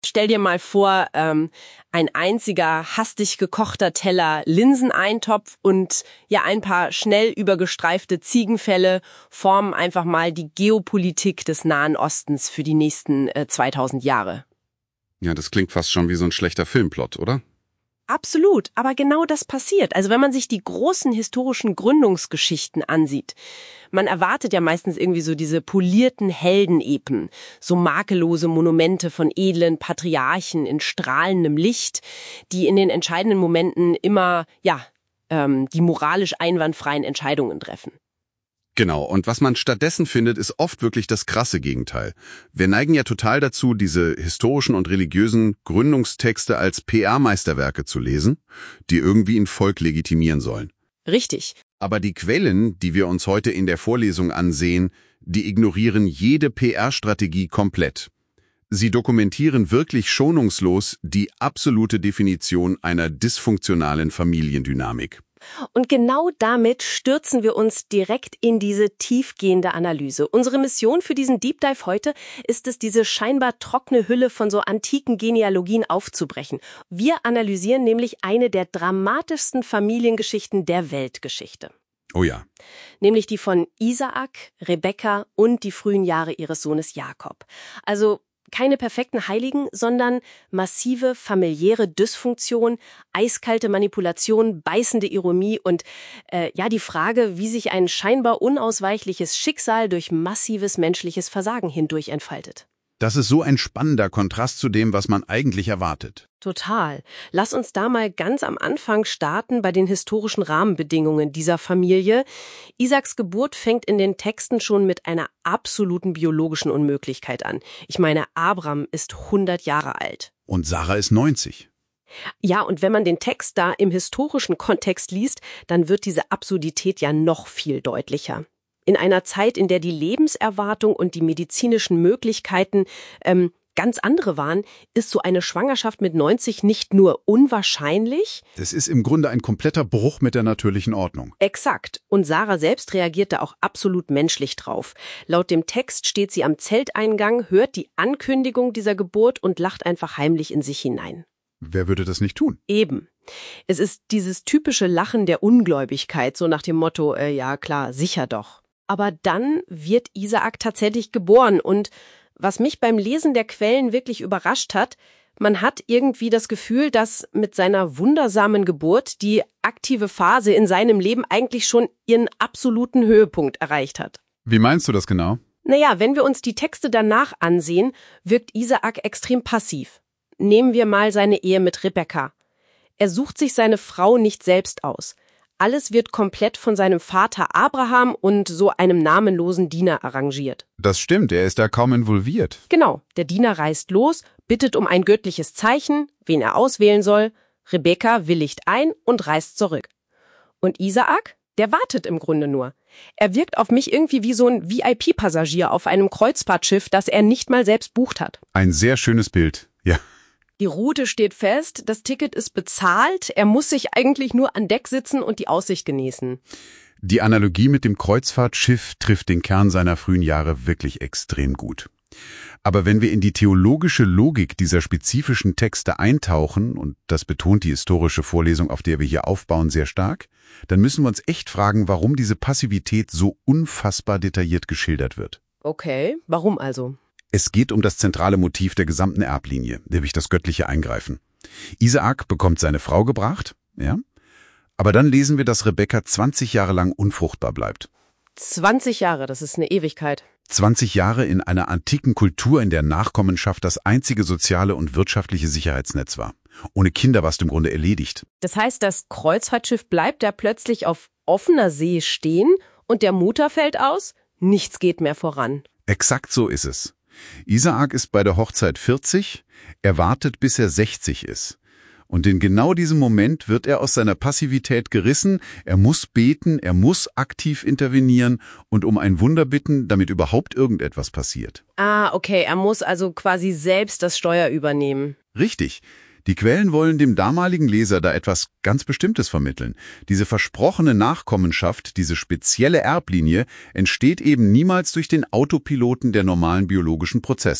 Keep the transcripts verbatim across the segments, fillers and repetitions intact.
Stell dir mal vor, ähm, ein einziger hastig gekochter Teller Linseneintopf und ja ein paar schnell übergestreifte Ziegenfelle formen einfach mal die Geopolitik des Nahen Ostens für die nächsten äh, zweitausend Jahre. Ja, das klingt fast schon wie so ein schlechter Filmplot, oder? Absolut, aber genau das passiert. Also wenn man sich die großen historischen Gründungsgeschichten ansieht, man erwartet ja meistens irgendwie so diese polierten Heldenepen, so makellose Monumente von edlen Patriarchen in strahlendem Licht, die in den entscheidenden Momenten immer, ja, ähm, die moralisch einwandfreien Entscheidungen treffen. Genau, und was man stattdessen findet, ist oft wirklich das krasse Gegenteil. Wir neigen ja total dazu, diese historischen und religiösen Gründungstexte als P R-Meisterwerke zu lesen, die irgendwie ein Volk legitimieren sollen. Richtig. Aber die Quellen, die wir uns heute in der Vorlesung ansehen, die ignorieren jede P R-Strategie komplett. Sie dokumentieren wirklich schonungslos die absolute Definition einer dysfunktionalen Familiendynamik. Und genau damit stürzen wir uns direkt in diese tiefgehende Analyse. Unsere Mission für diesen Deep Dive heute ist es, diese scheinbar trockene Hülle von so antiken Genealogien aufzubrechen. Wir analysieren nämlich eine der dramatischsten Familiengeschichten der Weltgeschichte. Oh ja. Nämlich die von Isaak, Rebekka und die frühen Jahre ihres Sohnes Jakob. Also keine perfekten Heiligen, sondern massive familiäre Dysfunktion, eiskalte Manipulation, beißende Ironie und äh, ja die Frage, wie sich ein scheinbar unausweichliches Schicksal durch massives menschliches Versagen hindurch entfaltet. Das ist so ein spannender Kontrast zu dem, was man eigentlich erwartet. Total. Lass uns da mal ganz am Anfang starten bei den historischen Rahmenbedingungen dieser Familie. Isaaks Geburt fängt in den Texten schon mit einer absoluten biologischen Unmöglichkeit an. Ich meine, Abraham ist hundert Jahre alt. Und Sarah ist neunzig. Ja, und wenn man den Text da im historischen Kontext liest, dann wird diese Absurdität ja noch viel deutlicher. In einer Zeit, in der die Lebenserwartung und die medizinischen Möglichkeiten ähm, ganz andere waren, ist so eine Schwangerschaft mit neunzig nicht nur unwahrscheinlich. Das ist im Grunde ein kompletter Bruch mit der natürlichen Ordnung. Exakt. Und Sarah selbst reagierte auch absolut menschlich drauf. Laut dem Text steht sie am Zelteingang, hört die Ankündigung dieser Geburt und lacht einfach heimlich in sich hinein. Wer würde das nicht tun? Eben. Es ist dieses typische Lachen der Ungläubigkeit, so nach dem Motto, äh, ja klar, sicher doch. Aber dann wird Isaak tatsächlich geboren und was mich beim Lesen der Quellen wirklich überrascht hat, man hat irgendwie das Gefühl, dass mit seiner wundersamen Geburt die aktive Phase in seinem Leben eigentlich schon ihren absoluten Höhepunkt erreicht hat. Wie meinst du das genau? Naja, wenn wir uns die Texte danach ansehen, wirkt Isaak extrem passiv. Nehmen wir mal seine Ehe mit Rebekka. Er sucht sich seine Frau nicht selbst aus. Alles wird komplett von seinem Vater Abraham und so einem namenlosen Diener arrangiert. Das stimmt, er ist da kaum involviert. Genau, der Diener reist los, bittet um ein göttliches Zeichen, wen er auswählen soll. Rebekka willigt ein und reist zurück. Und Isaak, der wartet im Grunde nur. Er wirkt auf mich irgendwie wie so ein V I P-Passagier auf einem Kreuzfahrtschiff, das er nicht mal selbst bucht hat. Ein sehr schönes Bild, ja. Die Route steht fest, das Ticket ist bezahlt, er muss sich eigentlich nur an Deck sitzen und die Aussicht genießen. Die Analogie mit dem Kreuzfahrtschiff trifft den Kern seiner frühen Jahre wirklich extrem gut. Aber wenn wir in die theologische Logik dieser spezifischen Texte eintauchen, und das betont die historische Vorlesung, auf der wir hier aufbauen, sehr stark, dann müssen wir uns echt fragen, warum diese Passivität so unfassbar detailliert geschildert wird. Okay, warum also? Es geht um das zentrale Motiv der gesamten Erblinie, nämlich das göttliche Eingreifen. Isaak bekommt seine Frau gebracht, ja, aber dann lesen wir, dass Rebekka zwanzig Jahre lang unfruchtbar bleibt. zwanzig Jahre, das ist eine Ewigkeit. zwanzig Jahre in einer antiken Kultur, in der Nachkommenschaft das einzige soziale und wirtschaftliche Sicherheitsnetz war. Ohne Kinder warst du im Grunde erledigt. Das heißt, das Kreuzfahrtschiff bleibt da plötzlich auf offener See stehen und der Motor fällt aus? Nichts geht mehr voran. Exakt so ist es. Isaak ist bei der Hochzeit vierzig, er wartet, bis er sechzig ist. Und in genau diesem Moment wird er aus seiner Passivität gerissen, er muss beten, er muss aktiv intervenieren und um ein Wunder bitten, damit überhaupt irgendetwas passiert. Ah, okay, er muss also quasi selbst das Steuer übernehmen. Richtig. Die Quellen wollen dem damaligen Leser da etwas ganz Bestimmtes vermitteln. Diese versprochene Nachkommenschaft, diese spezielle Erblinie, entsteht eben niemals durch den Autopiloten der normalen biologischen Prozesse.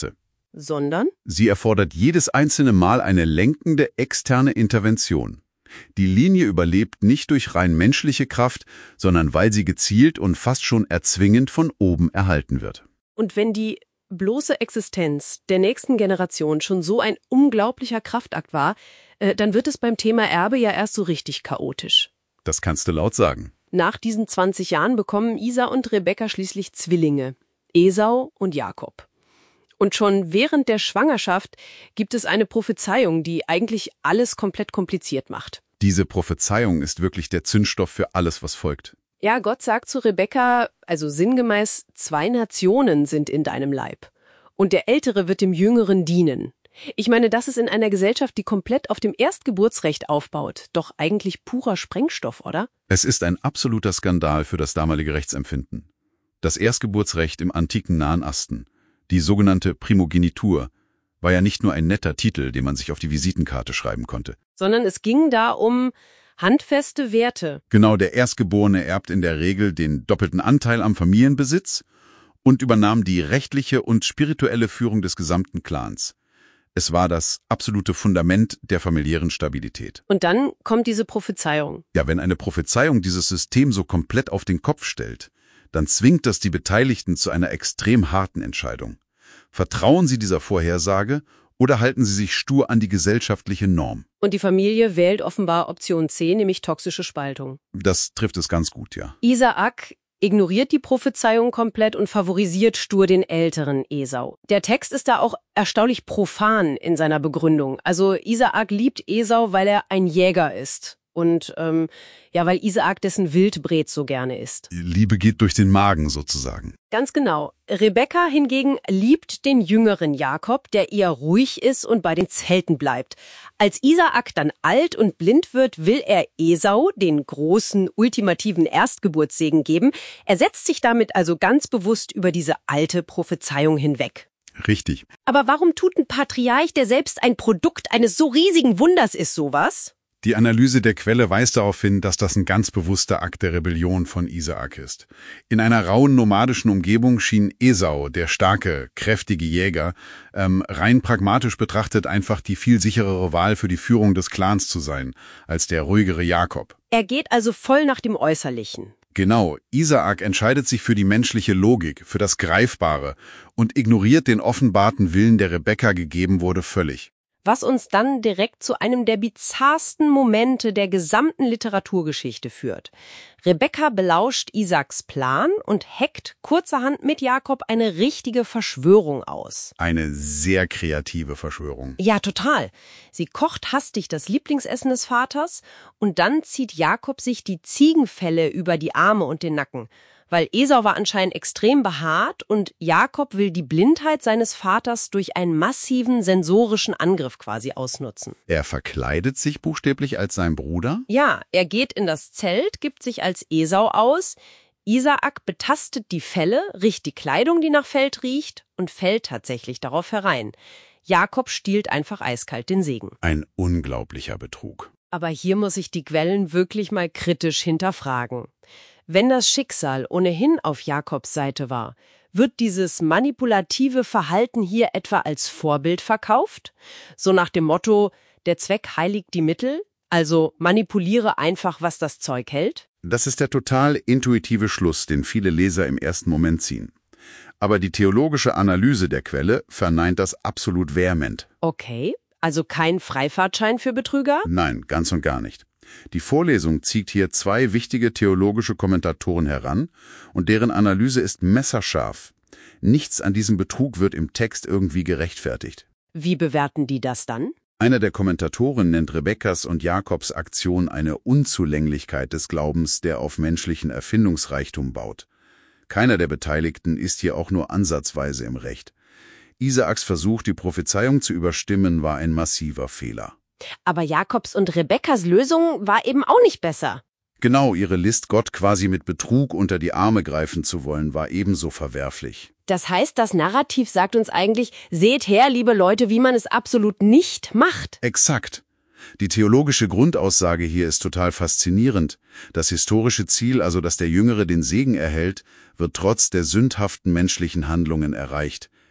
Sondern? Sie erfordert jedes einzelne Mal eine lenkende externe Intervention. Die Linie überlebt nicht durch rein menschliche Kraft, sondern weil sie gezielt und fast schon erzwingend von oben erhalten wird. Und wenn die bloße Existenz der nächsten Generation schon so ein unglaublicher Kraftakt war, äh, dann wird es beim Thema Erbe ja erst so richtig chaotisch. Das kannst du laut sagen. Nach diesen zwanzig Jahren bekommen Isa und Rebekka schließlich Zwillinge, Esau und Jakob. Und schon während der Schwangerschaft gibt es eine Prophezeiung, die eigentlich alles komplett kompliziert macht. Diese Prophezeiung ist wirklich der Zündstoff für alles, was folgt. Ja, Gott sagt zu Rebekka, also sinngemäß, zwei Nationen sind in deinem Leib. Und der Ältere wird dem Jüngeren dienen. Ich meine, das ist in einer Gesellschaft, die komplett auf dem Erstgeburtsrecht aufbaut, doch eigentlich purer Sprengstoff, oder? Es ist ein absoluter Skandal für das damalige Rechtsempfinden. Das Erstgeburtsrecht im antiken Nahen Osten, die sogenannte Primogenitur, war ja nicht nur ein netter Titel, den man sich auf die Visitenkarte schreiben konnte. Sondern es ging da um handfeste Werte. Genau, der Erstgeborene erbt in der Regel den doppelten Anteil am Familienbesitz und übernahm die rechtliche und spirituelle Führung des gesamten Clans. Es war das absolute Fundament der familiären Stabilität. Und dann kommt diese Prophezeiung. Ja, wenn eine Prophezeiung dieses System so komplett auf den Kopf stellt, dann zwingt das die Beteiligten zu einer extrem harten Entscheidung. Vertrauen sie dieser Vorhersage oder halten sie sich stur an die gesellschaftliche Norm? Und die Familie wählt offenbar Option C, nämlich toxische Spaltung. Das trifft es ganz gut, ja. Isaak ignoriert die Prophezeiung komplett und favorisiert stur den älteren Esau. Der Text ist da auch erstaunlich profan in seiner Begründung. Also Isaak liebt Esau, weil er ein Jäger ist. Und ähm, ja, weil Isaak dessen Wildbret so gerne isst. Liebe geht durch den Magen sozusagen. Ganz genau. Rebekka hingegen liebt den jüngeren Jakob, der eher ruhig ist und bei den Zelten bleibt. Als Isaak dann alt und blind wird, will er Esau den großen, ultimativen Erstgeburtssegen geben. Er setzt sich damit also ganz bewusst über diese alte Prophezeiung hinweg. Richtig. Aber warum tut ein Patriarch, der selbst ein Produkt eines so riesigen Wunders ist, sowas? Die Analyse der Quelle weist darauf hin, dass das ein ganz bewusster Akt der Rebellion von Isaak ist. In einer rauen nomadischen Umgebung schien Esau, der starke, kräftige Jäger, ähm, rein pragmatisch betrachtet einfach die viel sicherere Wahl für die Führung des Clans zu sein, als der ruhigere Jakob. Er geht also voll nach dem Äußerlichen. Genau, Isaak entscheidet sich für die menschliche Logik, für das Greifbare und ignoriert den offenbarten Willen, der Rebekka gegeben wurde, völlig. Was uns dann direkt zu einem der bizarrsten Momente der gesamten Literaturgeschichte führt. Rebekka belauscht Isaaks Plan und heckt kurzerhand mit Jakob eine richtige Verschwörung aus. Eine sehr kreative Verschwörung. Ja, total. Sie kocht hastig das Lieblingsessen des Vaters und dann zieht Jakob sich die Ziegenfelle über die Arme und den Nacken. Weil Esau war anscheinend extrem behaart und Jakob will die Blindheit seines Vaters durch einen massiven sensorischen Angriff quasi ausnutzen. Er verkleidet sich buchstäblich als sein Bruder? Ja, er geht in das Zelt, gibt sich als Esau aus. Isaak betastet die Felle, riecht die Kleidung, die nach Feld riecht und fällt tatsächlich darauf herein. Jakob stiehlt einfach eiskalt den Segen. Ein unglaublicher Betrug. Aber hier muss ich die Quellen wirklich mal kritisch hinterfragen. Wenn das Schicksal ohnehin auf Jakobs Seite war, wird dieses manipulative Verhalten hier etwa als Vorbild verkauft? So nach dem Motto, der Zweck heiligt die Mittel, also manipuliere einfach, was das Zeug hält? Das ist der total intuitive Schluss, den viele Leser im ersten Moment ziehen. Aber die theologische Analyse der Quelle verneint das absolut vehement. Okay, also kein Freifahrtschein für Betrüger? Nein, ganz und gar nicht. Die Vorlesung zieht hier zwei wichtige theologische Kommentatoren heran und deren Analyse ist messerscharf. Nichts an diesem Betrug wird im Text irgendwie gerechtfertigt. Wie bewerten die das dann? Einer der Kommentatoren nennt Rebekkas und Jakobs Aktion eine Unzulänglichkeit des Glaubens, der auf menschlichen Erfindungsreichtum baut. Keiner der Beteiligten ist hier auch nur ansatzweise im Recht. Isaaks Versuch, die Prophezeiung zu überstimmen, war ein massiver Fehler. Aber Jakobs und Rebekkas Lösung war eben auch nicht besser. Genau, ihre List, Gott quasi mit Betrug unter die Arme greifen zu wollen, war ebenso verwerflich. Das heißt, das Narrativ sagt uns eigentlich, seht her, liebe Leute, wie man es absolut nicht macht. Exakt. Die theologische Grundaussage hier ist total faszinierend. Das historische Ziel, also dass der Jüngere den Segen erhält, wird trotz der sündhaften menschlichen Handlungen erreicht.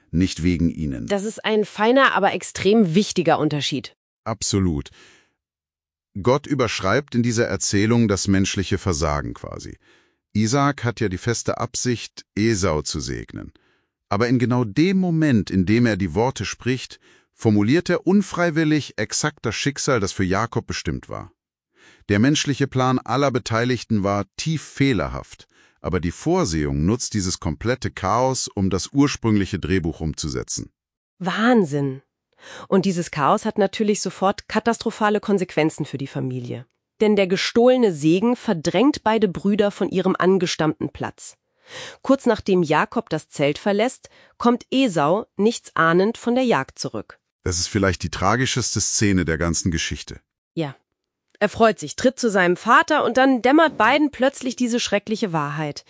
nicht wegen ihnen. Das ist ein feiner, aber extrem wichtiger Unterschied. Absolut. Gott überschreibt in dieser Erzählung das menschliche Versagen quasi. Isaak hat ja die feste Absicht, Esau zu segnen. Aber in genau dem Moment, in dem er die Worte spricht, formuliert er unfreiwillig exakt das Schicksal, das für Jakob bestimmt war. Der menschliche Plan aller Beteiligten war tief fehlerhaft, aber die Vorsehung nutzt dieses komplette Chaos, um das ursprüngliche Drehbuch umzusetzen. Wahnsinn! Und dieses Chaos hat natürlich sofort katastrophale Konsequenzen für die Familie. Denn der gestohlene Segen verdrängt beide Brüder von ihrem angestammten Platz. Kurz nachdem Jakob das Zelt verlässt, kommt Esau nichts ahnend von der Jagd zurück. Das ist vielleicht die tragischste Szene der ganzen Geschichte. Ja. Er freut sich, tritt zu seinem Vater und dann dämmert beiden plötzlich diese schreckliche Wahrheit.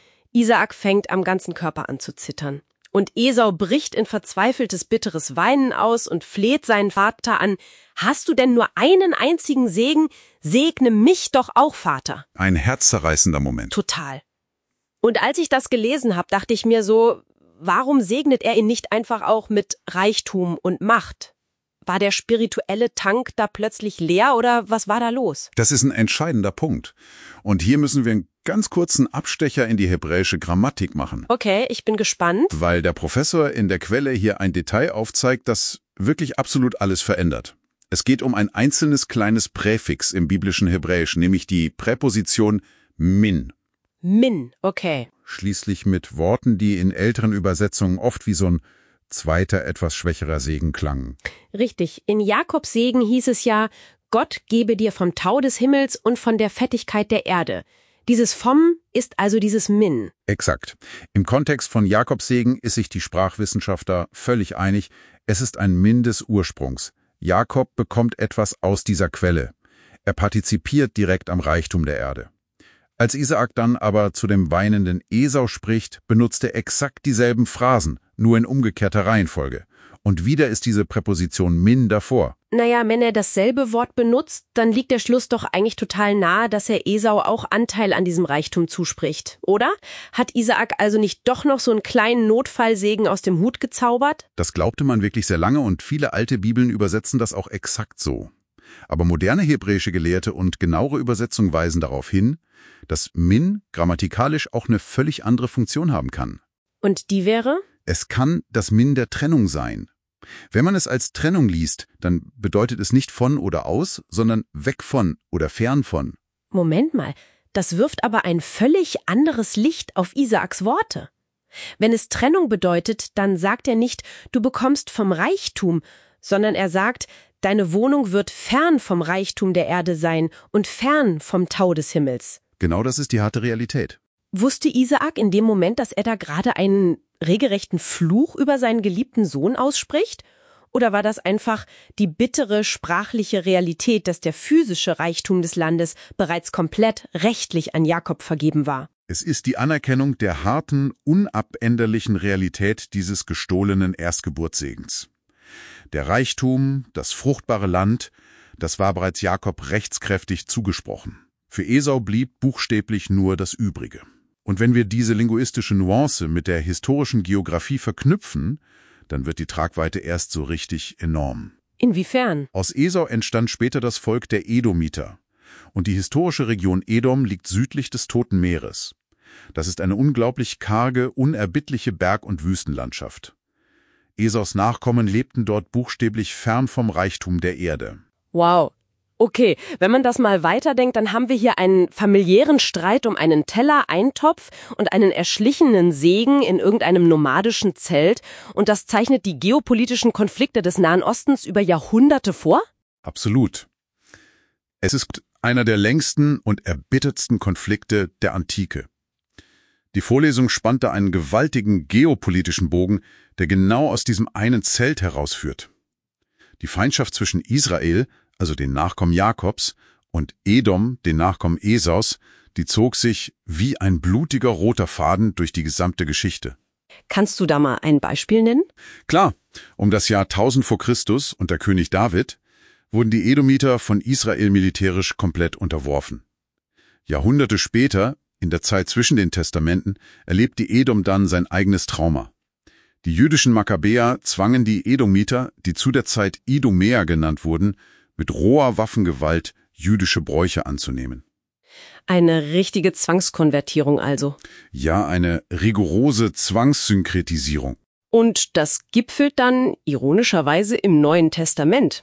Isaak fängt am ganzen Körper an zu zittern. Und Esau bricht in verzweifeltes, bitteres Weinen aus und fleht seinen Vater an: Hast du denn nur einen einzigen Segen? Segne mich doch auch, Vater. Ein herzzerreißender Moment. Total. Und als ich das gelesen habe, dachte ich mir so, warum segnet er ihn nicht einfach auch mit Reichtum und Macht? War der spirituelle Tank da plötzlich leer oder was war da los? Das ist ein entscheidender Punkt. Und hier müssen wir einen ganz kurzen Abstecher in die hebräische Grammatik machen. Okay, ich bin gespannt. Weil der Professor in der Quelle hier ein Detail aufzeigt, das wirklich absolut alles verändert. Es geht um ein einzelnes kleines Präfix im biblischen Hebräisch, nämlich die Präposition min. Min, okay. Schließlich mit Worten, die in älteren Übersetzungen oft wie so ein zweiter, etwas schwächerer Segen klangen. Richtig. In Jakobs Segen hieß es ja: Gott gebe dir vom Tau des Himmels und von der Fettigkeit der Erde. Dieses vom ist also dieses min. Exakt. Im Kontext von Jakobs Segen ist sich die Sprachwissenschaftler völlig einig, es ist ein min des Ursprungs. Jakob bekommt etwas aus dieser Quelle. Er partizipiert direkt am Reichtum der Erde. Als Isaak dann aber zu dem weinenden Esau spricht, benutzt er exakt dieselben Phrasen, nur in umgekehrter Reihenfolge. Und wieder ist diese Präposition min davor. Naja, wenn er dasselbe Wort benutzt, dann liegt der Schluss doch eigentlich total nahe, dass er Esau auch Anteil an diesem Reichtum zuspricht, oder? Hat Isaak also nicht doch noch so einen kleinen Notfallsegen aus dem Hut gezaubert? Das glaubte man wirklich sehr lange und viele alte Bibeln übersetzen das auch exakt so. Aber moderne hebräische Gelehrte und genauere Übersetzungen weisen darauf hin, dass min grammatikalisch auch eine völlig andere Funktion haben kann. Und die wäre? Es kann das min der Trennung sein. Wenn man es als Trennung liest, dann bedeutet es nicht von oder aus, sondern weg von oder fern von. Moment mal, das wirft aber ein völlig anderes Licht auf Isaaks Worte. Wenn es Trennung bedeutet, dann sagt er nicht, du bekommst vom Reichtum, sondern er sagt, deine Wohnung wird fern vom Reichtum der Erde sein und fern vom Tau des Himmels. Genau das ist die harte Realität. Wusste Isaak in dem Moment, dass er da gerade einen regelrechten Fluch über seinen geliebten Sohn ausspricht? Oder war das einfach die bittere sprachliche Realität, dass der physische Reichtum des Landes bereits komplett rechtlich an Jakob vergeben war? Es ist die Anerkennung der harten, unabänderlichen Realität dieses gestohlenen Erstgeburtssegens. Der Reichtum, das fruchtbare Land, das war bereits Jakob rechtskräftig zugesprochen. Für Esau blieb buchstäblich nur das Übrige. Und wenn wir diese linguistische Nuance mit der historischen Geografie verknüpfen, dann wird die Tragweite erst so richtig enorm. Inwiefern? Aus Esau entstand später das Volk der Edomiter. Und die historische Region Edom liegt südlich des Toten Meeres. Das ist eine unglaublich karge, unerbittliche Berg- und Wüstenlandschaft. Esaus Nachkommen lebten dort buchstäblich fern vom Reichtum der Erde. Wow. Okay, wenn man das mal weiterdenkt, dann haben wir hier einen familiären Streit um einen Teller, Eintopf und einen erschlichenen Segen in irgendeinem nomadischen Zelt. Und das zeichnet die geopolitischen Konflikte des Nahen Ostens über Jahrhunderte vor? Absolut. Es ist einer der längsten und erbittertsten Konflikte der Antike. Die Vorlesung spannte einen gewaltigen geopolitischen Bogen, der genau aus diesem einen Zelt herausführt. Die Feindschaft zwischen Israel, also den Nachkommen Jakobs, und Edom, den Nachkommen Esaus, die zog sich wie ein blutiger roter Faden durch die gesamte Geschichte. Kannst du da mal ein Beispiel nennen? Klar, um das Jahr tausend vor Christus unter König David wurden die Edomiter von Israel militärisch komplett unterworfen. Jahrhunderte später, in der Zeit zwischen den Testamenten, erlebt die Edom dann sein eigenes Trauma. Die jüdischen Makkabäer zwangen die Edomiter, die zu der Zeit Idumäer genannt wurden, mit roher Waffengewalt jüdische Bräuche anzunehmen. Eine richtige Zwangskonvertierung also. Ja, eine rigorose Zwangssynkretisierung. Und das gipfelt dann ironischerweise im Neuen Testament.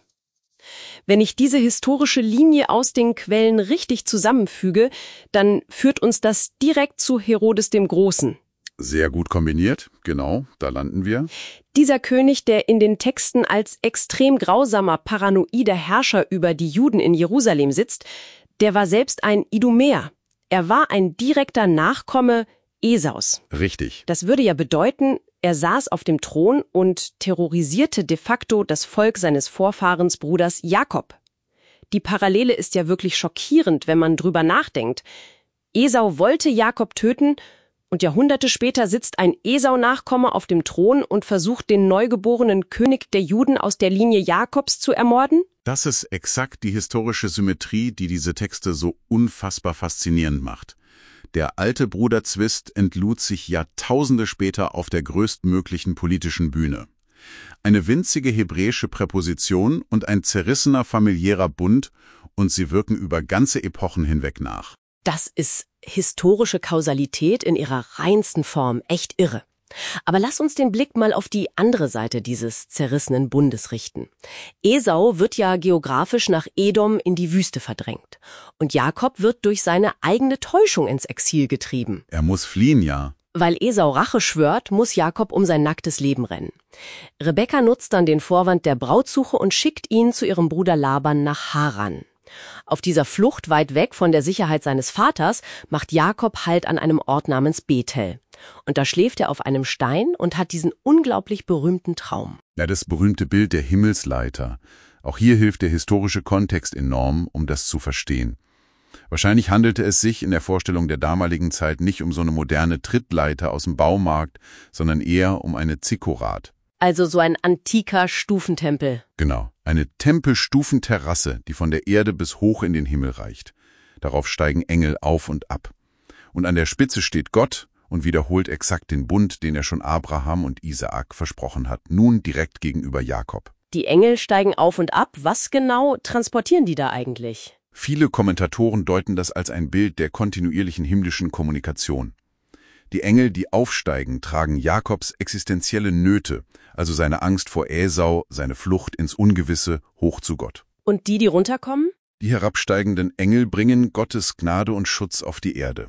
Wenn ich diese historische Linie aus den Quellen richtig zusammenfüge, dann führt uns das direkt zu Herodes dem Großen. Sehr gut kombiniert, genau, da landen wir. Dieser König, der in den Texten als extrem grausamer, paranoider Herrscher über die Juden in Jerusalem sitzt, der war selbst ein Idumäer. Er war ein direkter Nachkomme Esaus. Richtig. Das würde ja bedeuten, er saß auf dem Thron und terrorisierte de facto das Volk seines Vorfahrensbruders Jakob. Die Parallele ist ja wirklich schockierend, wenn man drüber nachdenkt. Esau wollte Jakob töten und Jahrhunderte später sitzt ein Esau-Nachkomme auf dem Thron und versucht, den neugeborenen König der Juden aus der Linie Jakobs zu ermorden? Das ist exakt die historische Symmetrie, die diese Texte so unfassbar faszinierend macht. Der alte Bruderzwist entlud sich Jahrtausende später auf der größtmöglichen politischen Bühne. Eine winzige hebräische Präposition und ein zerrissener familiärer Bund, und sie wirken über ganze Epochen hinweg nach. Das ist historische Kausalität in ihrer reinsten Form, echt irre. Aber lass uns den Blick mal auf die andere Seite dieses zerrissenen Bundes richten. Esau wird ja geografisch nach Edom in die Wüste verdrängt. Und Jakob wird durch seine eigene Täuschung ins Exil getrieben. Er muss fliehen, ja. Weil Esau Rache schwört, muss Jakob um sein nacktes Leben rennen. Rebekka nutzt dann den Vorwand der Brautsuche und schickt ihn zu ihrem Bruder Laban nach Haran. Auf dieser Flucht weit weg von der Sicherheit seines Vaters macht Jakob Halt an einem Ort namens Bethel. Und da schläft er auf einem Stein und hat diesen unglaublich berühmten Traum. Ja, das berühmte Bild der Himmelsleiter. Auch hier hilft der historische Kontext enorm, um das zu verstehen. Wahrscheinlich handelte es sich in der Vorstellung der damaligen Zeit nicht um so eine moderne Trittleiter aus dem Baumarkt, sondern eher um eine Zikkurat. Also so ein antiker Stufentempel. Genau, eine Tempelstufenterrasse, die von der Erde bis hoch in den Himmel reicht. Darauf steigen Engel auf und ab. Und an der Spitze steht Gott und wiederholt exakt den Bund, den er schon Abraham und Isaak versprochen hat, nun direkt gegenüber Jakob. Die Engel steigen auf und ab. Was genau transportieren die da eigentlich? Viele Kommentatoren deuten das als ein Bild der kontinuierlichen himmlischen Kommunikation. Die Engel, die aufsteigen, tragen Jakobs existenzielle Nöte, also seine Angst vor Esau, seine Flucht ins Ungewisse, hoch zu Gott. Und die, die runterkommen? Die herabsteigenden Engel bringen Gottes Gnade und Schutz auf die Erde.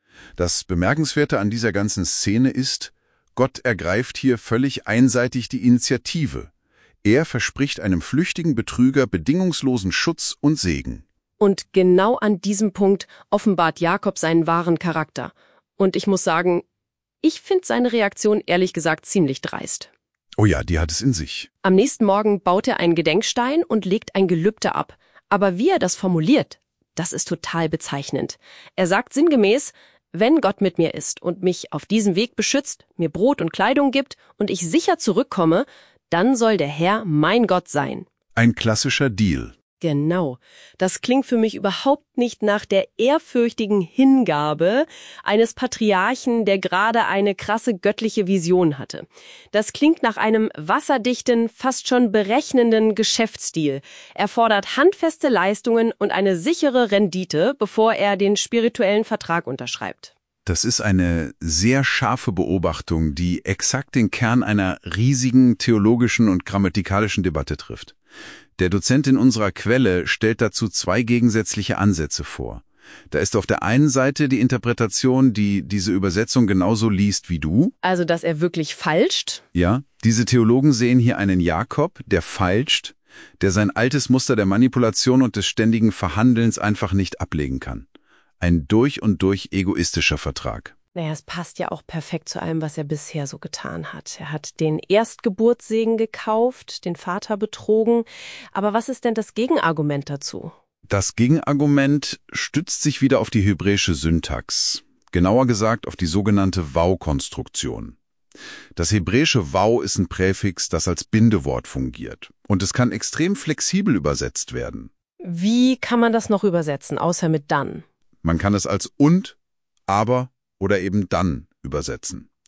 Das Bemerkenswerte an dieser ganzen Szene ist, Gott ergreift hier völlig einseitig die Initiative. Er verspricht einem flüchtigen Betrüger bedingungslosen Schutz und Segen. Und genau an diesem Punkt offenbart Jakob seinen wahren Charakter. Und ich muss sagen, ich finde seine Reaktion ehrlich gesagt ziemlich dreist. Oh ja, die hat es in sich. Am nächsten Morgen baut er einen Gedenkstein und legt ein Gelübde ab. Aber wie er das formuliert, das ist total bezeichnend. Er sagt sinngemäß, wenn Gott mit mir ist und mich auf diesem Weg beschützt, mir Brot und Kleidung gibt und ich sicher zurückkomme, dann soll der Herr mein Gott sein. Ein klassischer Deal. Genau. Das klingt für mich überhaupt nicht nach der ehrfürchtigen Hingabe eines Patriarchen, der gerade eine krasse göttliche Vision hatte. Das klingt nach einem wasserdichten, fast schon berechnenden Geschäftsstil. Er fordert handfeste Leistungen und eine sichere Rendite, bevor er den spirituellen Vertrag unterschreibt. Das ist eine sehr scharfe Beobachtung, die exakt den Kern einer riesigen theologischen und grammatikalischen Debatte trifft. Der Dozent in unserer Quelle stellt dazu zwei gegensätzliche Ansätze vor. Da ist auf der einen Seite die Interpretation, die diese Übersetzung genauso liest wie du. Also, dass er wirklich falscht? Ja, diese Theologen sehen hier einen Jakob, der falscht, der sein altes Muster der Manipulation und des ständigen Verhandelns einfach nicht ablegen kann. Ein durch und durch egoistischer Vertrag. Naja, es passt ja auch perfekt zu allem, was er bisher so getan hat. Er hat den Erstgeburtssegen gekauft, den Vater betrogen. Aber was ist denn das Gegenargument dazu? Das Gegenargument stützt sich wieder auf die hebräische Syntax. Genauer gesagt auf die sogenannte Vau-Konstruktion. Das hebräische Vau ist ein Präfix, das als Bindewort fungiert. Und es kann extrem flexibel übersetzt werden. Wie kann man das noch übersetzen, außer mit dann? Man kann es als und, aber oder eben dann übersetzen.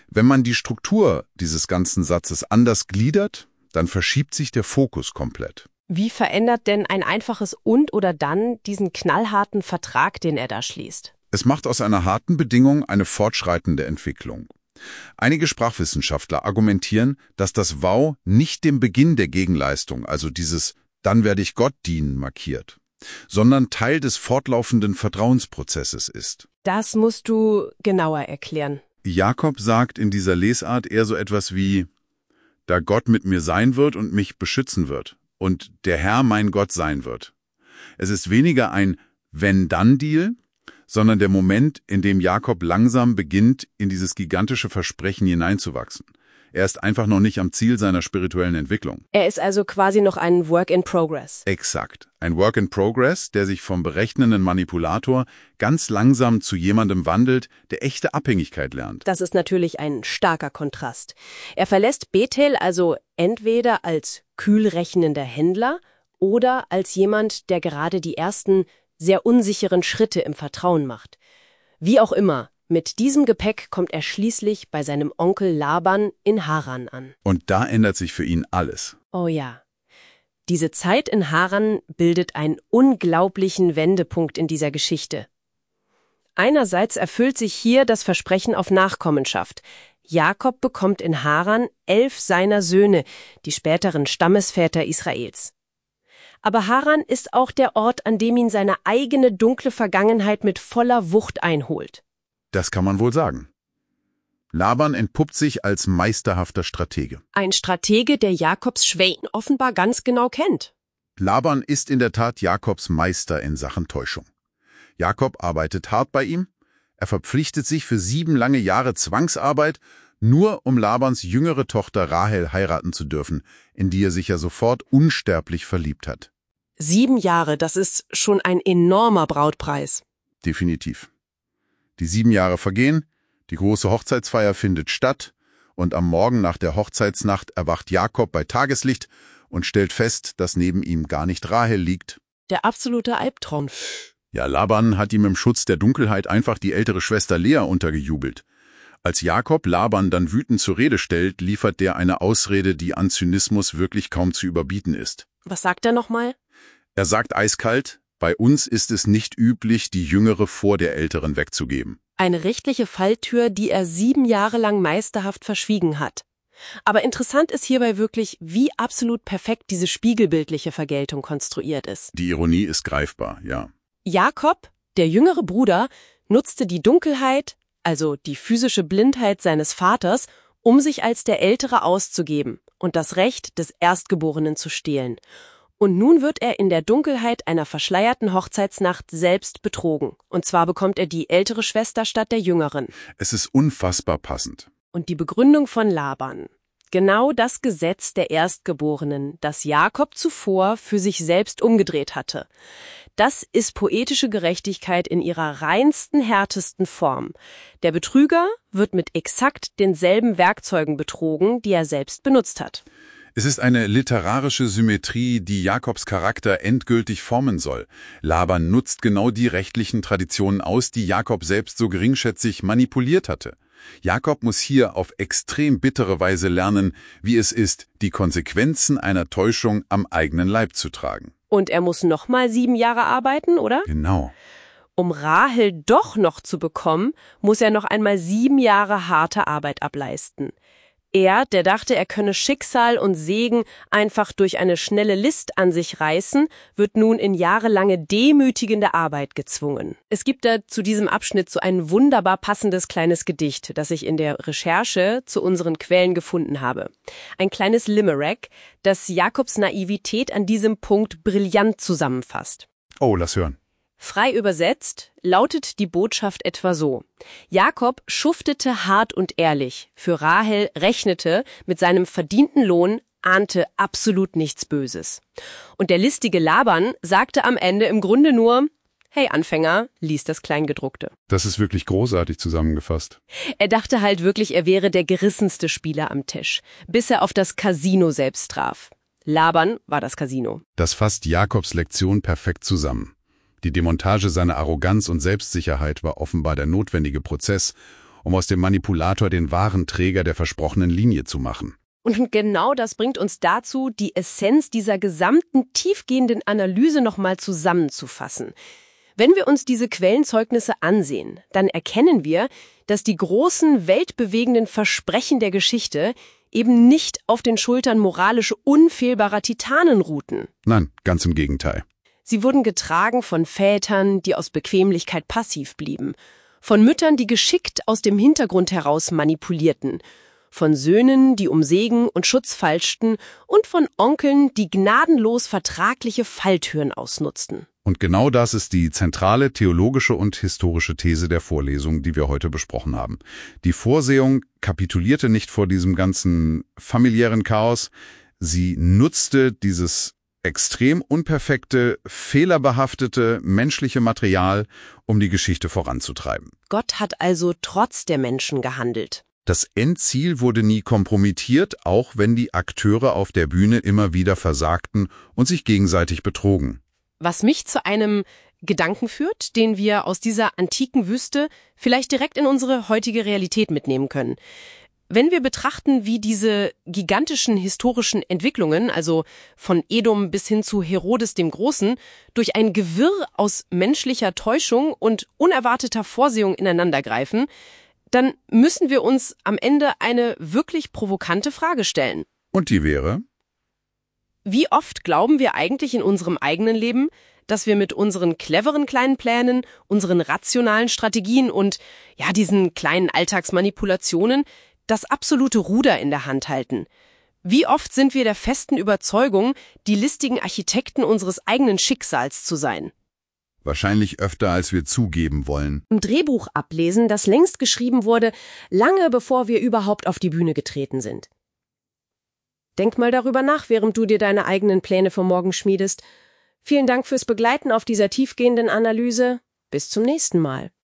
Wenn man die Struktur dieses ganzen Satzes anders gliedert, dann verschiebt sich der Fokus komplett. Wie verändert denn ein einfaches Und oder Dann diesen knallharten Vertrag, den er da schließt? Es macht aus einer harten Bedingung eine fortschreitende Entwicklung. Einige Sprachwissenschaftler argumentieren, dass das Wow nicht den Beginn der Gegenleistung, also dieses Dann werde ich Gott dienen, markiert, sondern Teil des fortlaufenden Vertrauensprozesses ist. Das musst du genauer erklären. Jakob sagt in dieser Lesart eher so etwas wie, da Gott mit mir sein wird und mich beschützen wird und der Herr mein Gott sein wird. Es ist weniger ein Wenn-Dann-Deal, sondern der Moment, in dem Jakob langsam beginnt, in dieses gigantische Versprechen hineinzuwachsen. Er ist einfach noch nicht am Ziel seiner spirituellen Entwicklung. Er ist also quasi noch ein Work in Progress. Exakt. Ein Work in Progress, der sich vom berechnenden Manipulator ganz langsam zu jemandem wandelt, der echte Abhängigkeit lernt. Das ist natürlich ein starker Kontrast. Er verlässt Bethel also entweder als kühl rechnender Händler oder als jemand, der gerade die ersten sehr unsicheren Schritte im Vertrauen macht. Wie auch immer, mit diesem Gepäck kommt er schließlich bei seinem Onkel Laban in Haran an. Und da ändert sich für ihn alles. Oh ja. Diese Zeit in Haran bildet einen unglaublichen Wendepunkt in dieser Geschichte. Einerseits erfüllt sich hier das Versprechen auf Nachkommenschaft. Jakob bekommt in Haran elf seiner Söhne, die späteren Stammesväter Israels. Aber Haran ist auch der Ort, an dem ihn seine eigene dunkle Vergangenheit mit voller Wucht einholt. Das kann man wohl sagen. Laban entpuppt sich als meisterhafter Stratege. Ein Stratege, der Jakobs Schwächen offenbar ganz genau kennt. Laban ist in der Tat Jakobs Meister in Sachen Täuschung. Jakob arbeitet hart bei ihm, er verpflichtet sich für sieben lange Jahre Zwangsarbeit, nur um Labans jüngere Tochter Rahel heiraten zu dürfen, in die er sich ja sofort unsterblich verliebt hat. Sieben Jahre, das ist schon ein enormer Brautpreis. Definitiv. Die sieben Jahre vergehen, die große Hochzeitsfeier findet statt und am Morgen nach der Hochzeitsnacht erwacht Jakob bei Tageslicht und stellt fest, dass neben ihm gar nicht Rahel liegt. Der absolute Albtraum. Ja, Laban hat ihm im Schutz der Dunkelheit einfach die ältere Schwester Lea untergejubelt. Als Jakob Laban dann wütend zur Rede stellt, liefert der eine Ausrede, die an Zynismus wirklich kaum zu überbieten ist. Was sagt er nochmal? Er sagt eiskalt, bei uns ist es nicht üblich, die Jüngere vor der Älteren wegzugeben. Eine rechtliche Falltür, die er sieben Jahre lang meisterhaft verschwiegen hat. Aber interessant ist hierbei wirklich, wie absolut perfekt diese spiegelbildliche Vergeltung konstruiert ist. Die Ironie ist greifbar, ja. Jakob, der jüngere Bruder, nutzte die Dunkelheit, also die physische Blindheit seines Vaters, um sich als der Ältere auszugeben und das Recht des Erstgeborenen zu stehlen. Und nun wird er in der Dunkelheit einer verschleierten Hochzeitsnacht selbst betrogen. Und zwar bekommt er die ältere Schwester statt der jüngeren. Es ist unfassbar passend. Und die Begründung von Laban. Genau das Gesetz der Erstgeborenen, das Jakob zuvor für sich selbst umgedreht hatte. Das ist poetische Gerechtigkeit in ihrer reinsten, härtesten Form. Der Betrüger wird mit exakt denselben Werkzeugen betrogen, die er selbst benutzt hat. Es ist eine literarische Symmetrie, die Jakobs Charakter endgültig formen soll. Laban nutzt genau die rechtlichen Traditionen aus, die Jakob selbst so geringschätzig manipuliert hatte. Jakob muss hier auf extrem bittere Weise lernen, wie es ist, die Konsequenzen einer Täuschung am eigenen Leib zu tragen. Und er muss nochmal sieben Jahre arbeiten, oder? Genau. Um Rahel doch noch zu bekommen, muss er noch einmal sieben Jahre harte Arbeit ableisten. Er, der dachte, er könne Schicksal und Segen einfach durch eine schnelle List an sich reißen, wird nun in jahrelange demütigende Arbeit gezwungen. Es gibt da zu diesem Abschnitt so ein wunderbar passendes kleines Gedicht, das ich in der Recherche zu unseren Quellen gefunden habe. Ein kleines Limerick, das Jakobs Naivität an diesem Punkt brillant zusammenfasst. Oh, lass hören. Frei übersetzt lautet die Botschaft etwa so: Jakob schuftete hart und ehrlich, für Rahel rechnete mit seinem verdienten Lohn, ahnte absolut nichts Böses. Und der listige Laban sagte am Ende im Grunde nur: Hey Anfänger, lies das Kleingedruckte. Das ist wirklich großartig zusammengefasst. Er dachte halt wirklich, er wäre der gerissenste Spieler am Tisch, bis er auf das Casino selbst traf. Laban war das Casino. Das fasst Jakobs Lektion perfekt zusammen. Die Demontage seiner Arroganz und Selbstsicherheit war offenbar der notwendige Prozess, um aus dem Manipulator den wahren Träger der versprochenen Linie zu machen. Und genau das bringt uns dazu, die Essenz dieser gesamten tiefgehenden Analyse nochmal zusammenzufassen. Wenn wir uns diese Quellenzeugnisse ansehen, dann erkennen wir, dass die großen, weltbewegenden Versprechen der Geschichte eben nicht auf den Schultern moralisch unfehlbarer Titanen ruhten. Nein, ganz im Gegenteil. Sie wurden getragen von Vätern, die aus Bequemlichkeit passiv blieben, von Müttern, die geschickt aus dem Hintergrund heraus manipulierten, von Söhnen, die um Segen und Schutz feilschten und von Onkeln, die gnadenlos vertragliche Falltüren ausnutzten. Und genau das ist die zentrale theologische und historische These der Vorlesung, die wir heute besprochen haben. Die Vorsehung kapitulierte nicht vor diesem ganzen familiären Chaos. Sie nutzte dieses extrem unperfekte, fehlerbehaftete menschliche Material, um die Geschichte voranzutreiben. Gott hat also trotz der Menschen gehandelt. Das Endziel wurde nie kompromittiert, auch wenn die Akteure auf der Bühne immer wieder versagten und sich gegenseitig betrogen. Was mich zu einem Gedanken führt, den wir aus dieser antiken Wüste vielleicht direkt in unsere heutige Realität mitnehmen können. Wenn wir betrachten, wie diese gigantischen historischen Entwicklungen, also von Edom bis hin zu Herodes dem Großen, durch ein Gewirr aus menschlicher Täuschung und unerwarteter Vorsehung ineinandergreifen, dann müssen wir uns am Ende eine wirklich provokante Frage stellen. Und die wäre? Wie oft glauben wir eigentlich in unserem eigenen Leben, dass wir mit unseren cleveren kleinen Plänen, unseren rationalen Strategien und ja diesen kleinen Alltagsmanipulationen das absolute Ruder in der Hand halten? Wie oft sind wir der festen Überzeugung, die listigen Architekten unseres eigenen Schicksals zu sein? Wahrscheinlich öfter, als wir zugeben wollen. Im Drehbuch ablesen, das längst geschrieben wurde, lange bevor wir überhaupt auf die Bühne getreten sind. Denk mal darüber nach, während du dir deine eigenen Pläne für morgen schmiedest. Vielen Dank fürs Begleiten auf dieser tiefgehenden Analyse. Bis zum nächsten Mal.